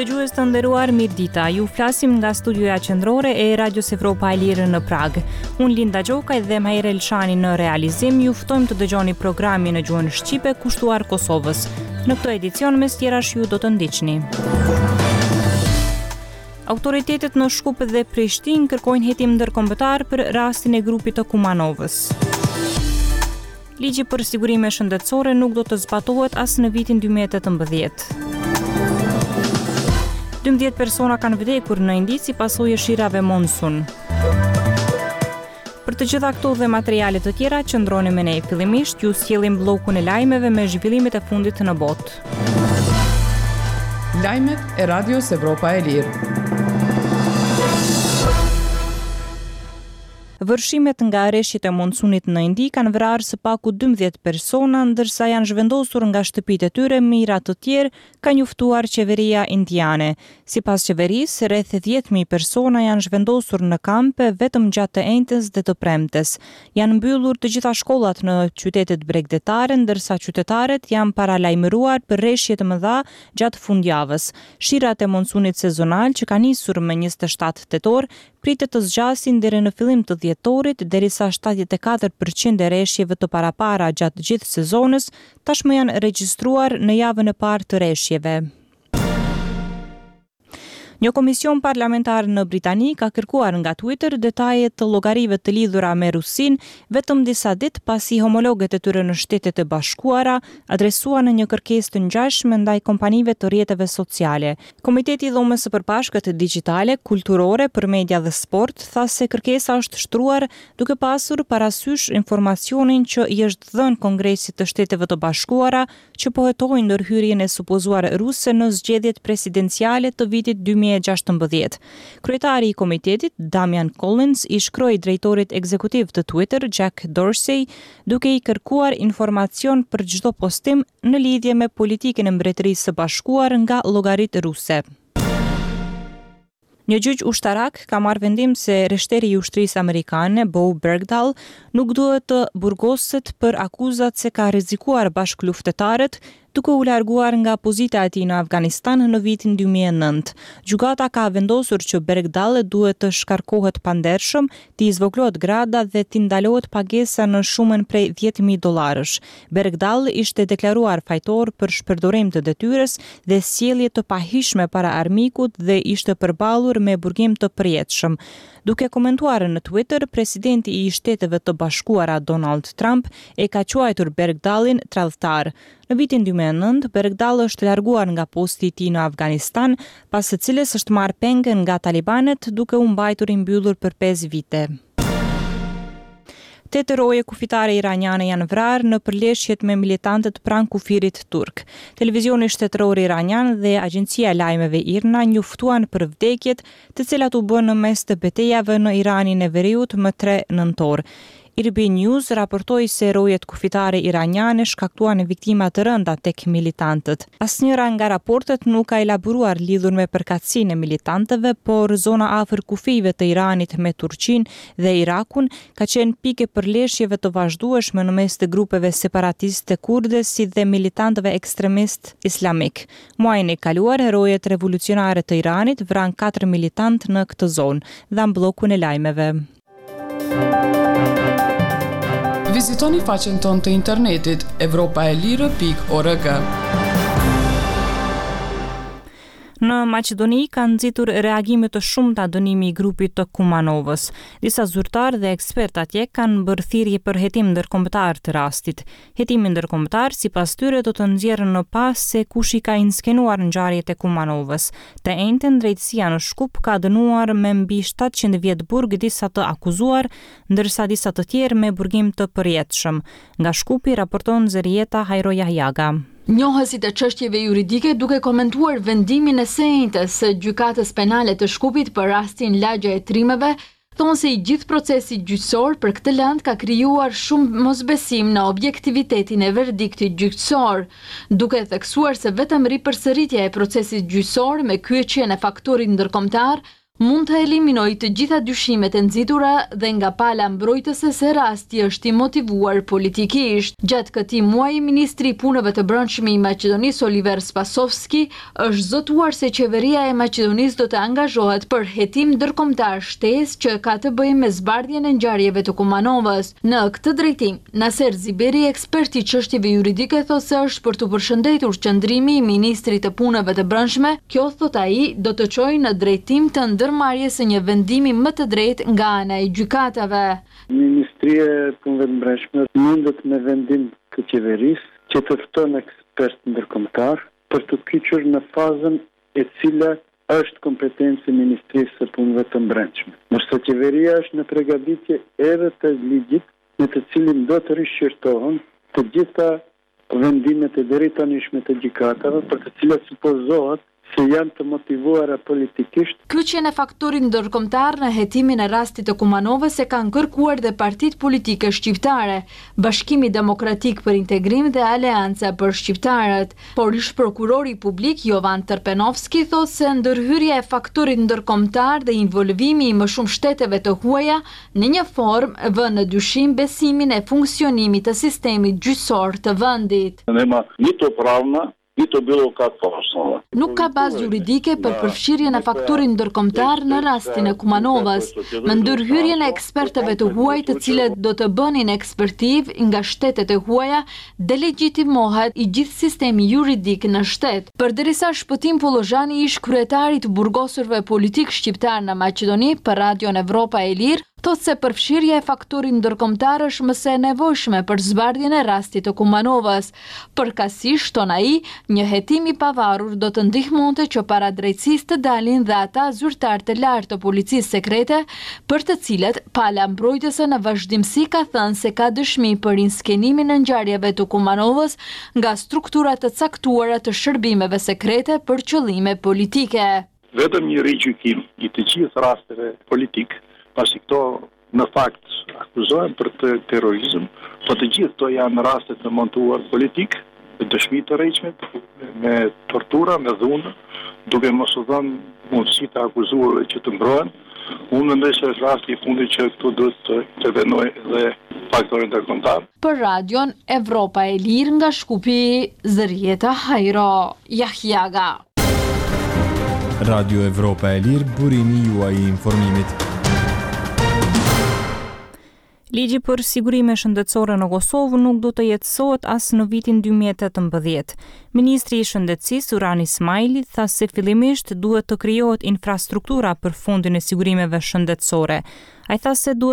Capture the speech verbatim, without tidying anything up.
Dëgjues të nderuar, mirëdita. Ju flasim nga studioja qendrore e Radios Evropa e Lirë në Prag. Unë Linda Gjokaj dhe Mahir Elshani në realizim ju ftojmë të dëgjoni programin në gjuhën shqipe kushtuar Kosovës. Në këtë edicion mes tjerash ju do të ndiqni. Autoritetet në Shkup dhe Prishtinë kërkojnë hetim ndërkombëtar për rastin e grupit të Kumanovës. Ligji për sigurime shëndetësore nuk do të zbatohet as në vitin dy mijë e tetëmbëdhjetë. dymbëdhjetë persona kanë vdekur në Indi si pasojë e shirave monsun. Për të gjitha këto dhe materiale të tjera, qëndroni me ne. Fillimisht ju sjellim bllokun e lajmeve me zhvillimet e fundit në botë. Lajmet e Radios Evropa e Lirë. Vërshimet nga rreshtit e monsunit në Indi kanë vrarë së paku dymbëdhjetë persona, ndërsa janë zhvendosur nga shtëpitë e tyre mijëra të tjerë, ka njoftuar qeveria indiane. Sipas qeverisë, rreth dhjetë mijë persona janë zhvendosur në kampe vetëm gjatë të enjtës dhe të premtes. Janë mbyllur të gjitha shkollat në qytetet bregdetare, ndërsa qytetarët janë paralajmëruar për rreshje të mëdha gjatë fundjavës. Shirat e monsunit sezonal që ka nisur më njëzet e shtatë tetor pritet të zgjasin deri në fillim të dhjetorit, derisa shtatëdhjetë e katër përqind e rreshjeve të parapara gjatë gjithë sezonës tashmë janë regjistruar në javën e parë të rreshjeve. Një komision parlamentar në Britani ka kërkuar nga Twitter detaje të llogarive të lidhura me Rusinë vetëm disa ditë pasi homologët e tyre në Shtetet e Bashkuara adresuan një kërkesë të ngjashme ndaj kompanive të rrjeteve sociale. Komiteti i Dhomës së Përpashkët Digjitale, Kulturore për Media dhe Sport tha se kërkesa është shtruar duke pasur parasysh informacionin që i është dhënë Kongresit të Shteteve të Bashkuara që pohëtojnë ndërhyrjen e supozuar ruse në zgjedhjet presidenciale të vitit dy mijë e gjashtëmbëdhjetë. Kryetari i komitetit, Damian Collins, i shkroi drejtorit ekzekutiv të Twitter, Jack Dorsey, duke i kërkuar informacion për çdo postim në lidhje me politikën e Mbretërisë së Bashkuar nga llogaritë ruse. Një gjyq ushtarak ka marrë vendim se reshteri i ushtrisë amerikane, Bo Bergdahl, nuk duhet të burgoset për akuzat se ka rrezikuar bashkëluftëtarët duke u larguar nga pozita e tij në Afganistan në vitin dy mijë e nëntë. Gjykata ka vendosur që Bergdahl duhet të shkarkohet pandershëm, të zvogëlohet grada dhe të ndalohet pagesa në shumën prej dhjetë mijë dollarësh. Bergdahl ishte deklaruar fajtor për shpërdorim të detyrës dhe sjellje të pahishme para armikut dhe ishte përballur me burgim të përjetshëm. Duke komentuar në Twitter, presidenti i Shteteve të Bashkuara Donald Trump e ka quajtur Bergdahlin tradhtar. Në vitin dy mijë e nëntë, Bergdahl është larguar nga posti i tij në Afganistan, pas së cilës është marrë pengën nga talibanet duke u mbajtur i mbyllur për pesë vite. Tetë roje kufitare iraniane janë vrarë në përleshjet me militantët pranë kufirit turk. Televizioni shtetëror iranian dhe agjencia e lajmeve IRNA njoftuan për vdekjet, të cilat u bën në mes të betejave në Iranin e Veriut më tre nëntor. I R B News raportoi se rojet kufitare iraniane shkaktuan viktima të rënda tek militantët. Asnjëra nga raportet nuk ka elaboruar lidhur me përkatësinë e militantëve, por zona afër kufive të Iranit me Turqinë dhe Irakun ka qenë pikë përleshjeve të vazhdueshme në mes të grupeve separatiste kurde si dhe militantëve ekstremist islamik. Muajin e kaluar, rojet revolucionare të Iranit vran katër militant në këtë zonë, dhan bllokun e lajmeve. Vizitoni faqen tonë të internetit evropa e lirë pikë org. Në Maqedoni kanë nxitur reagime të shumta dënimi i grupit të Kumanovës. Disa zyrtarë dhe ekspertë atje kanë bërë thirrje për hetim ndërkombëtar të rastit. Hetimi ndërkombëtar sipas tyre do të nxjerrë në pas se kush i ka inskenuar ngjarjet e Kumanovës. Të njëjtën, drejtësia në Shkup ka dënuar me mbi shtatëqind vjet burg disa të akuzuar, ndërsa disa të tjerë me burgim të përjetshëm. Nga Shkupi raporton Zerieta Hajrojahjaga. Njohësit e çështjeve juridike duke komentuar vendimin e së njëjtës së gjykatës penale të Shkupit për rastin Lagja e Trimeve, thonë se i gjithë procesi gjyqësor për këtë lëndë ka krijuar shumë mosbesim në objektivitetin e verdiktit gjyqësor, duke theksuar se vetëm ripërsëritja e procesit gjyqësor me kyçjen e faktorit ndërkombëtar mund të eliminojë të gjitha dyshimet e nxitura dhe nga pala mbrojtëse se rasti është i motivuar politikisht. Gjatë këtij muaji, ministri i punëve të brendshme i Maqedonisë Oliver Spasovski është zotuar se qeveria e Maqedonisë do të angazhohet për hetim ndërkombëtar shtesë që ka të bëjë me zbardhjen e ngjarjeve të Kumanovës. Në këtë drejtim, Naser Ziberi, ekspert i çështjeve juridike, thotë se është për të përshëndetur qëndrimi i ministrit të punëve të brendshme. Kjo, thot ai, do të çojë në drejtim të ndërmarrjes së një vendimi më të drejtë nga ana e gjykatave. Ministria e punëve të brendshme mundet me vendim të qeverisë që të fton ekspert ndërkombëtar për të kyçur në fazën e cila është kompetencë e Ministrisë së punëve të brendshme. Ndërsa qeveria është në përgatitje edhe të ligjit në të cilin do të rishqirtohen të gjitha vendimet e drejtanishme të gjykatave për të cilat supozohet se janë të motivuara politikisht. Kyçjen e faktorit ndërkombëtar në hetimin e rastit të Kumanovës e kanë kërkuar dhe partitë politike shqiptare, Bashkimi Demokratik për Integrim dhe Aleanca për Shqiptarët. Por ish prokurori publik Jovan Tërpenovski thotë se ndërhyrja e faktorit ndërkombëtar dhe involvimi i më shumë shteteve të huaja në një formë vën në dyshim besimin e funksionimit të sistemit gjyqësor të vendit. Nema ni to pravna i to bilo kako osnova. Nuk ka bazë juridike për përfshirjen e faktorit ndërkombëtar në rastin e Kumanovës. Me ndërhyrjen e ekspertëve të huaj, të cilët do të bënin ekspertiv nga shtetet e huaja, delegjitimohet i gjithë sistemi juridik në shtet. Përderisa Shpëtim Pollozhani, ish kryetari të burgosurve politik shqiptar në Maqedoni për Radion Evropa e Lirë, thotë se përfshirja e faktorit ndërkombëtar është më së nevojshme për zbardhjen e rastit të Kumanovës. Përkatësisht, ton ai, një hetim i pavarur do të ndihmonte që para drejtësisë të dalin dhe ata zyrtar të lartë të policisë sekrete, për të cilët pala mbrojtëse në vazhdimsi ka thënë se ka dëshmi për inskenimin e ngjarjeve të Kumanovës nga strukturat të caktuara të shërbimeve sekrete për qëllime politike. Vetëm një rigjykim i të gjithë rasteve politik, pasi këto në fakt akuzohen për të terrorizëm, po të gjithë to janë raste të montuar politik, me dëshmi të rrejshme, me tortura, me dhunë, duke mos u dhënë mundësi të akuzuarve që të mbrohen. Unë mendoj se është rasti i fundit që këtu duhet të intervenojë dhe faktori ndërkombëtar. Për Radion Evropa e Lirë nga Shkupi, Zërieta Hajro, Jahjaga. Radio Evropa e Lirë, burimi juaj i informimit. Ligji për sigurime shëndetësore në Kosovë nuk do të jetësohet as në vitin dy mijë e tetëmbëdhjetë. Ministri i Shëndetësisë Suran Ismaili tha se fillimisht duhet të krijohet infrastruktura për fondin e sigurimeve shëndetësore. Ai tha se duhet